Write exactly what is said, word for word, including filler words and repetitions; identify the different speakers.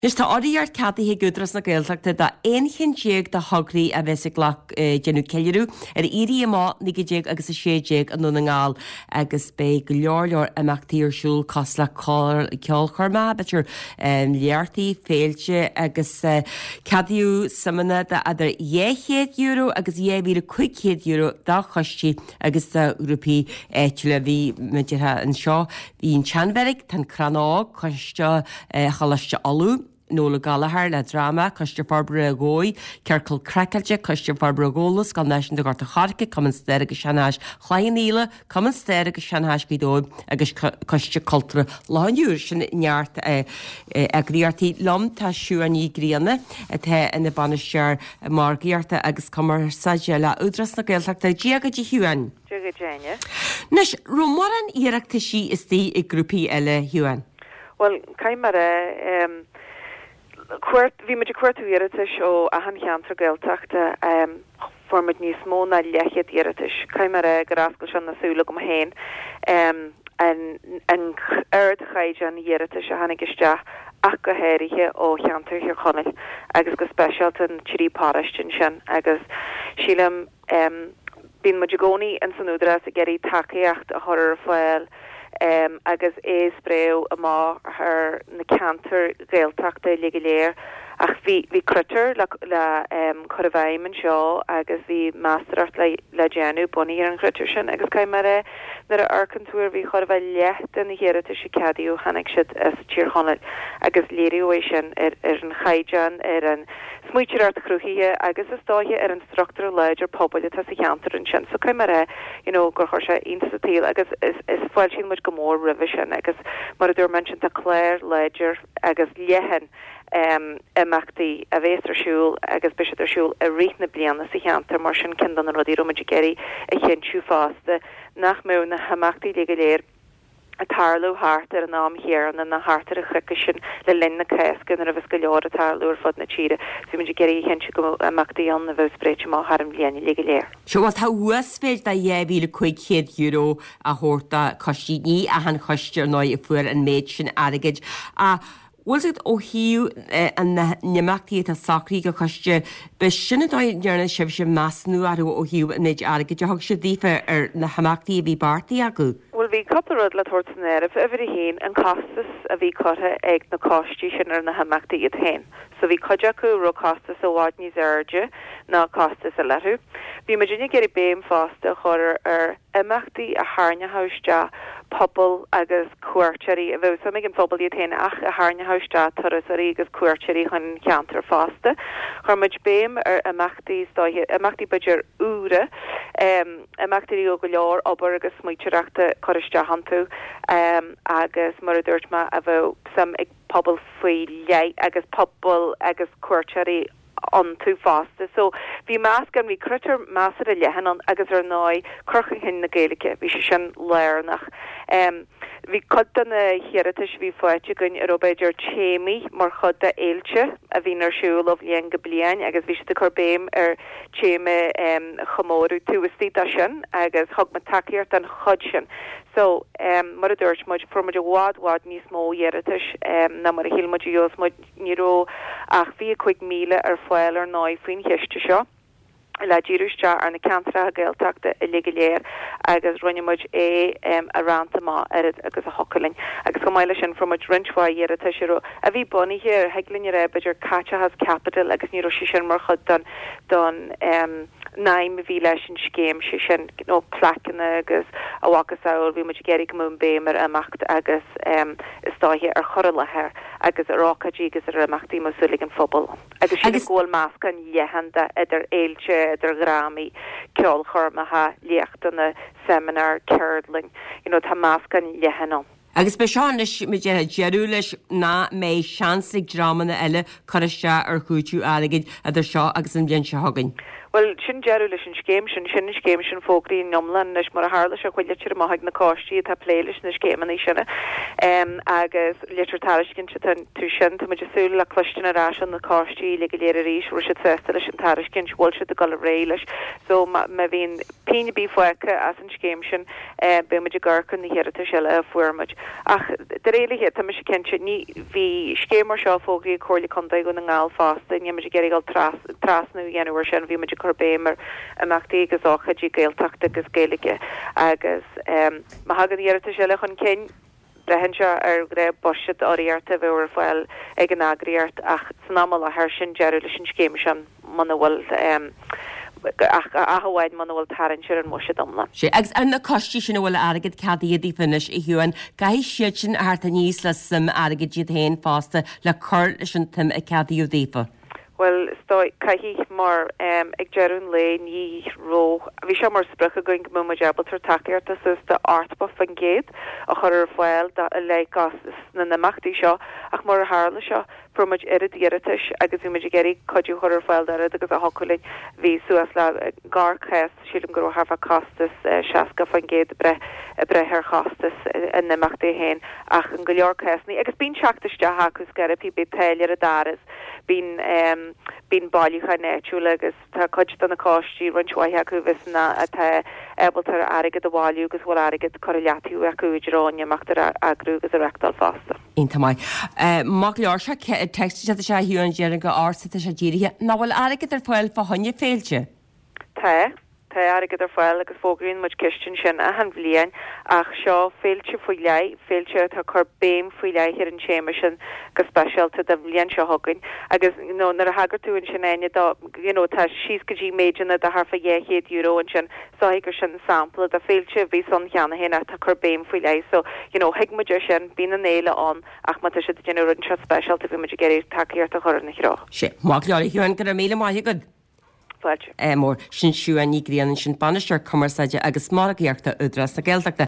Speaker 1: Is tá áíart cataí gudras na Gaeltachta da aonchin déag de thograí a bheits ghlach genú ceirú ar irí má nigidig agus a sééig an nuna ngáil agus bé go leor leor amachtaí arsúil cos le ceol chorma, betir leartaí féilte agus cadú samana a idir dhéchéad euro agus dhéhí chuichéad euro dá chostí agus de grúpaí éile bhí meidethe an seo hín teanmherig tan craná coiste chalaiste alú. Nóla Gallagher le drama, Coiste Barbara Agói, Cercal Crackalge, Coiste Barbara Agólas, gan neisian de garta charca, Common Stair agus Seanháis Chlaíníla, Common Stair agus Seanháis Bidóib agus Coiste Cultura Láinúr sin neart agriartí lom tá siú an í gríanna, athe in na banistear margiarta agus Commar Sajela Udras na Gaeltachta Diaga di Huan.
Speaker 2: Diaga Jania.
Speaker 1: Nes, Romoran iarachta sí is tí i grúpi eile Huan?
Speaker 2: Well, caimara, um, Cuirt, bhí muidir cuairtú iiritis ó ahan cheantar Gaeltachta um, formid níos mó na lechiad iiritis. Caimar a gorascail sean na súla go héin um, an ard chaid an iiritis a hanig isteach ach go héirithe ó cheantar hir chonil agus go speisialt an tírí páristin sin agus sílam um, bín muidir gcónaí an sanúdras a geirí takeíocht a choir foiil Um, agus é spréw a má haar na canter Gaeltachta le léir ach vi vi crutter le le um, chorvaim seo agus vi masterart le le genu boni an crutter sin agus kaimare na a arcantour vi chorva lecht an here te sikadiu hannig sit as tír agus léiriation er er an chaijan er an smuitiart cruhie agus is stoje er an structural ledger pobl ta se canter an sin so kaimare you know gur chosha institute agus is is foilsin much gomor revision agus mar dur mentioned a Claire ledger agus lehen um emachtaí a bhéistarsúil agus bisidirsúil a réithna blianana sa cheantar mar sin cin an rodí romaide geirí a chéintú fásta nach mé na hamachtaí le go léir a tarlú hart ar an nám héan na hartar a chrica sin le linna cescan ar a bheits go leor a tarlúr fod na tíre so muidir geirí chéintú go amachtaí an na bheits bréite má harm bliana le go léir.
Speaker 1: So tá huasfeid a dhéhí le chuichéad euro a hórta costíní a han choiste ná i fuair an méid sin agaid a was it ó hiú an nemachtaí a sacrí go coiste be sinna dearna sibh sin measnú ar ó hiú méid agaid de thug sé ddífa ar na hamachtaí a bhí bartaí acu.
Speaker 2: Well, vi coupled le tortner if every heen and costas a vi cotta ag na costi sin ar na hamachtaí it hen. So vi cojaku ro costas a wadni zerge na costas a letter. Vi imagine geri beim fasta chor ar amachtaí a harna hausta pobl agus cuairteí a bheith so mé an phobal iad hen ach a harna hausta toras a agus cuairteí chun ceantar fasta. Chormid beim ar amachtaí stoige amachtaí budger úra um amachtaí o go leor obair agus smuitireachta choiste hantu um, agus mar a dúirtma a bheith sam ag pobl faoi lei agus pobl agus cuairteí on tú fásta. So bhí más gan bhí crutar más a lehanan agus ar ná crochan hin na Gaeilge bhí sé sin léirnach. Um, Bhí codda na hiiritas bhí foiite gunn ar obéidir chéimi mar chudda éilte a bhí ar siúil ó bhíon go bliain agus bhí de corbéim ar chéime um, chomórú túhastí sin agus thug na takeíart an chud sin. So um, mar a dúirt muid formid a wad wad níos mó hiiritas um, na mar a hílmuid os muid níró ach bhí chuig míle ar foiil ar ná faoin hiiste seo. Le ddíúiste ar na cantra Gaeltachta i le go léir agus runnemuid é um, a ranta má arid agus a hocaling agus go maiile sin formid rinchhaid iarata siú a bhí buní hir heglinn ar beidir Cacha has Capital agus ní si sin mar chud don don um, naim bhí leis sin scéim si sin nó placana agus a bhagus saoil bhí muid geirí go mún béimar amacht agus um, istáithe ar chora lethir agus a rácadí agus ar amachtaí masúlig an phobal agus sin ggóil máscan dhéhananta idir éilte idir grámaí ceol chormatha líochtainna seminar curdling you know tá máscan dhéhanán.
Speaker 1: Agus be seán me de jeú leis ná mé seansigh drámanna eile choiste ar chuútú aigeid a idir seo agus an bblion se hagann.
Speaker 2: Well sin jeú leis an scéim sin sin scéim sin fógraí nomlan leis mar a hála se chuile tir maithag na cáistí tá pléiles na scéman í sinna agus litartáiscin tú sin tá muidir súla le cluistin ará an na cáistí le go léir ríis ru se festa leis an tariscin bhil se a go ré leis so ma bhín peine bí foicha as an scéim sin be muidir garchan na hiirta se le fuirmuid ach de réalahe tá me se kense ní hí scémar seo fógraí choirla chundaí go na ngáil fásta ní muidir geiríáil tras trasnú dhéanamhar sin bhí muidir chorbémar amachtaí agus áchadí géalteachta agus géalaige agus má hagad dhéirta se le chun cin brehan se ar gré boisiid áíarta bhar fáil ag an agriart ach snamal a thir sin jeú leis an scéim sin mana bhfuil ahaid man bhfuil tarann siar an muise domla.
Speaker 1: sé agus an na costí sin bhfuil agad cadíad í finis i hiúin gaithí siad sin airta níos le sim agad iad héin fásta le chur leis an tim a cadíú ddífa.
Speaker 2: Well stoi caihí mar um, ag jeún le ní ro bhí se mar sprucha going go mu jebal tar takearta sus de artba fan géad a chur ar fáil le gas na namachtaí seo ach mar a hála seo promuid iridíiritis agus bhí muidir geirí codú chur ar fáil ar agus a hoculin hí suas le garchas sílim go Harfa costas seaca fan géad bre brethir chostas in namachtaí héin ach an go leor cesní agus bín seachtaiste hacus garapí be teilir a daras bín um, bín bailúcha netú agus tá coid an na cáistí runhaithe acu visna a tá ebaltar agad a bháú agus bhil agad choileatú acu idirráine amachtar agrú agus a rectal fásta.
Speaker 1: Ínta mai. Má leor se textiste se hiún dearan go ásta se ddíirithe ná bhfuil agad ar fáil fá honne féilte.
Speaker 2: Tá Tá agad ar fáil agus fógraíonn muid ceistin sin a an bblion ach seo féilte faoi le féilte tá chu béim faoi le hir an séime sin go speisialta de bblion seo thugann agus nó nar a hagartúin sin aine tá síos go dtí méidirna de Harfa dhéchéad euro an sin sáigur sin sampla a féilte bhí san cheanna héna tá chu béim faoi le so hiic muidir sin bí na néile an ach má si déanú an se speisialta bhí muidir géir takeíart a chur na chrá.
Speaker 1: sé má leor hiúin go mí maithe go. mór sin siú a nígríanaan sin banisteir commerceide agus mágaíarta udras na geldachta